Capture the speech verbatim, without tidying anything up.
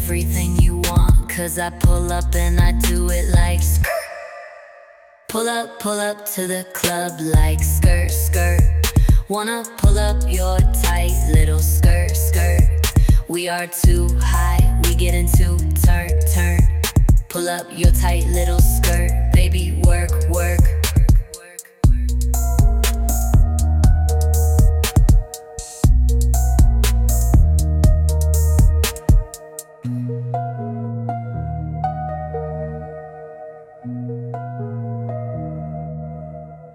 everything you want, cause I pull up and I do it like skirt. Pull up, pull up to the club like skirt, skirt. Wanna pull up your tight little skirt, skirt. We are too high, we get into turn, turn. Pull up your tight little skirt, baby, work, work.